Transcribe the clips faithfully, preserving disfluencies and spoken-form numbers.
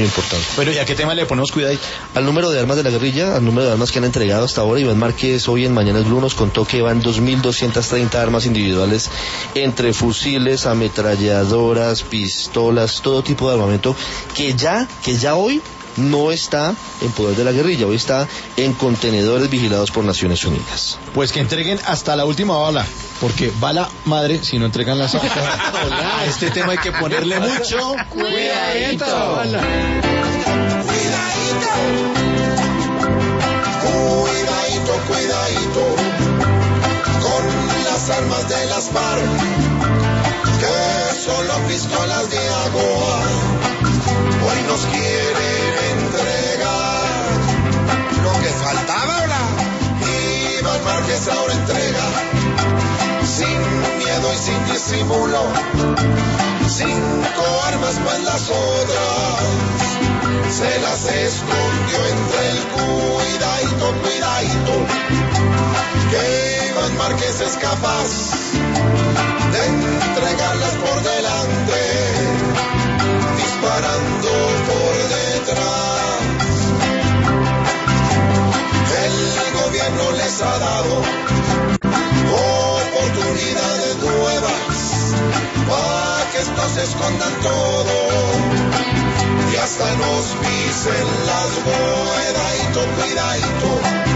importante. Bueno, ¿y a qué tema le ponemos cuidado? Al número de armas de la guerrilla, al número de armas que han entregado hasta ahora. Iván Márquez hoy en Mañanas Blue nos contó que van dos mil doscientas treinta armas individuales entre fusiles, ametralladoras, pistolas, todo tipo de armamento que ya, que ya hoy no está en poder de la guerrilla, hoy está en contenedores vigilados por Naciones Unidas. Pues que entreguen hasta la última bala, porque bala madre si no entregan las armas. A este tema hay que ponerle mucho cuidadito. Cuidadito, cuidadito, cuidadito con las armas de las FARC, que solo pistolas de agua hoy nos quieren entregar. Lo que faltaba ahora, Iván Márquez ahora entrega, sin miedo y sin disimulo, cinco armas más las otras, se las escondió entre el cuidadito, cuidadito, que Iván Márquez es capaz de entregarlas por delante, disparando por detrás. El gobierno les ha dado oportunidades nuevas para que estos escondan todo y hasta nos pisen las cuidadito, cuidadito.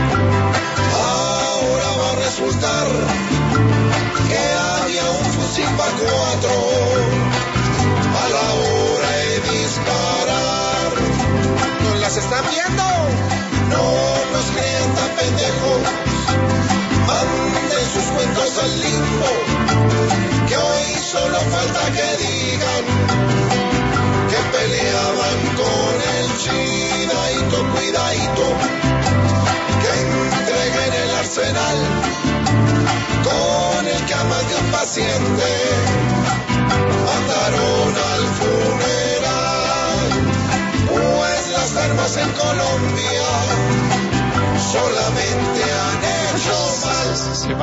Ahora va a resultar que había un fusil para cuatro a la hora de disparar. ¿Nos las están viendo? No nos crean tan pendejos, manden sus cuentos al limbo, que hoy solo falta que digan que peleaban con el cuidadito, cuidadito, que entreguen el arsenal con el que a más de un paciente mandaron al funeral, pues las armas en Colombia solamente han hecho mal.